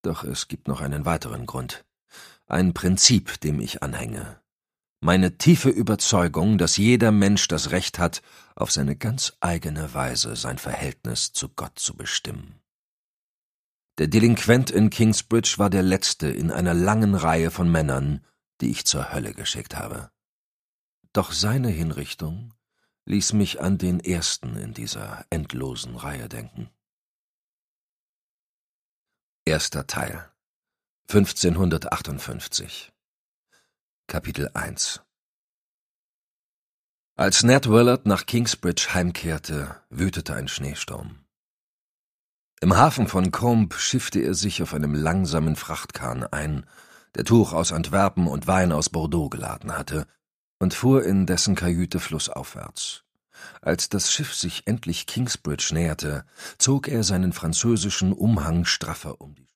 Doch es gibt noch einen weiteren Grund. Ein Prinzip, dem ich anhänge. Meine tiefe Überzeugung, dass jeder Mensch das Recht hat, auf seine ganz eigene Weise sein Verhältnis zu Gott zu bestimmen. Der Delinquent in Kingsbridge war der letzte in einer langen Reihe von Männern, die ich zur Hölle geschickt habe. Doch seine Hinrichtung ließ mich an den ersten in dieser endlosen Reihe denken. Erster Teil 1558 Kapitel 1 Als Ned Willard nach Kingsbridge heimkehrte, wütete ein Schneesturm. Im Hafen von Combe schiffte er sich auf einem langsamen Frachtkahn ein, der Tuch aus Antwerpen und Wein aus Bordeaux geladen hatte, und fuhr in dessen Kajüte flussaufwärts. Als das Schiff sich endlich Kingsbridge näherte, zog er seinen französischen Umhang straffer um die